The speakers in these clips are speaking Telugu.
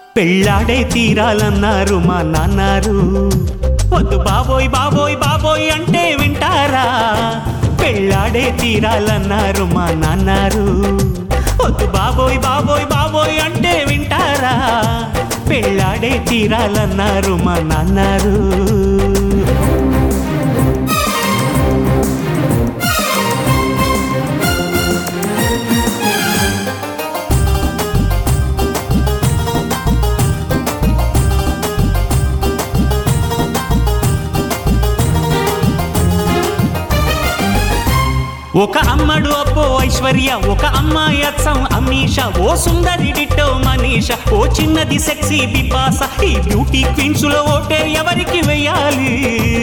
పెళ్ళాడే తీరాలన్నారు మా నాన్నారు. వద్దు బాబోయ్ బాబోయ్ బాబోయ్ అంటే వింటారా? పెళ్ళాడే తీరాలన్నారు మా నాన్నారు. వద్దు బాబోయ్ బాబోయ్ బాబోయ్ అంటే వింటారా? పెళ్ళాడే తీరాలన్నారు మా నాన్నారు. ఒక అమ్మడు అప్పో ఐశ్వర్య, ఒక అమ్మాయి అచ్చం అమీష, ఓ సుందరి డిట్టో మనీష, ఓ చిన్నది సెక్సీ బిపాస. ఈ బ్యూటీ క్వీన్స్ లో ఓటే ఎవరికి వెయ్యాలి?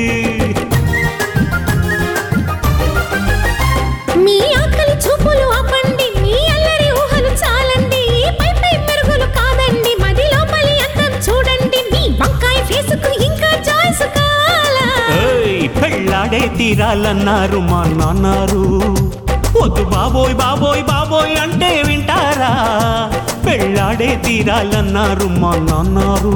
మీ ఆకలి చూపులు ఆపండి, మీ అల్లరి ఊహలు చాలండి. పై పై మెరుగులు కాదండి, మది లోపలి అందం చూడండి. మీ వంకాయ ఫేసుకు ఇంకా చాయిస్ కావాలా? పెళ్ళాడే తీరాలన్నారు మా నాన్నారు. వద్దు బాబోయ్ బాబోయ్ బాబోయ్ అంటే వింటారా? పెళ్ళాడే తీరాలన్నారు మా నాన్నారు.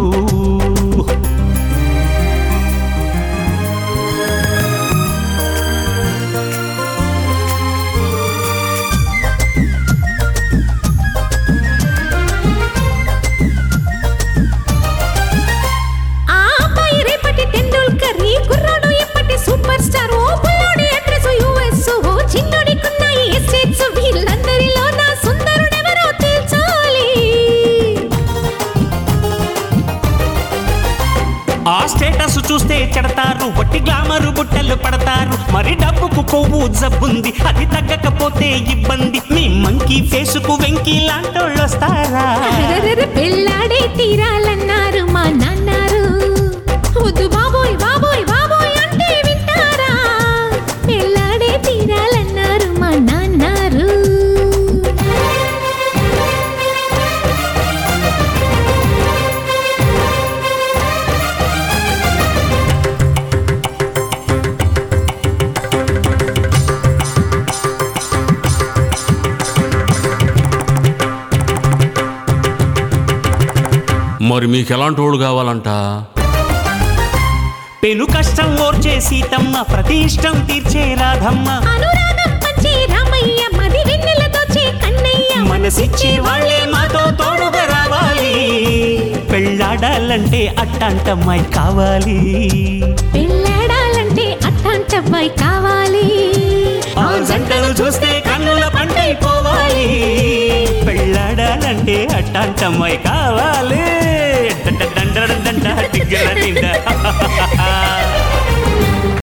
సూపర్ స్టార్, ఓ బుల్లోడి అడ్రస్ యుఎస్, ఓ చిన్నోడికున్న ఎస్టేట్స్. వీళ్ళందరిలో నా సుందరుడెవరో తేల్చాలి. ఆ స్టేటస్ చూస్తే చెడతారు, వట్టి గ్లామరు బుట్టలు పడతారు. మరి డబ్బుకు కొవ్వు జబ్బుంది, అది తగ్గకపోతే ఇబ్బంది. మీ మంకీ ఫేసుకు వెంకీ లాంటోళ్ళు వస్తారా? పెళ్ళాడే తీరాలన్నారు మా నాన్నారు. వద్దు బాబోయ్ బాబోయ్ బాబోయ్ అంటే వింటారా? పెళ్ళాడే తీరాలన్నారు మా నాన్నారు. మరి మీకు ఎలాంటి వాడు కావాలంట? పెను కష్టం ఓర్చే సీతమ్మ, ప్రతి ఇష్టం తీర్చే రాధమ్మ, అనురాగం పంచే రామయ్య, మది వెన్నెలతో చే కన్నయ్య. మనసిచ్చే వాళ్ళే మాతో తోడుగా రావాలి. పెళ్ళాడాలంటే అట్టాంటమ్మాయి కావాలి. పెళ్ళాడాలంటే అట్టాంటమ్మాయి కావాలి. ఆ జంటలు చూస్తే కన్నుల పంటైపోవాలి. పెళ్ళాడాలంటే అట్టాంటమ్మాయి కావాలి. దండ దండ దండ దిగ్గర దిండ